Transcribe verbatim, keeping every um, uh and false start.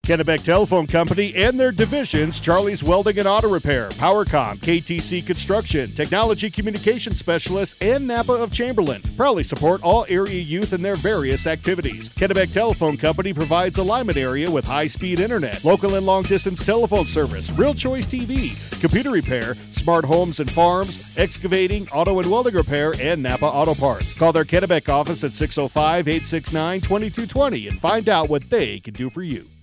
Kennebec Telephone Company and their divisions, Charlie's Welding and Auto Repair, PowerCom, K T C Construction, Technology Communication Specialists, and Napa of Chamberlain. Proudly support all area youth in their various activities. Kennebec Telephone Company provides a Lyman area with high-speed internet, local and long-distance telephone service, Real Choice T V, computer repair, smart homes and farms, excavating, auto and welding repair, and Napa Auto Parts. Call their Kennebec office at six oh five, eight six nine, two two two oh and find out what they can do for you.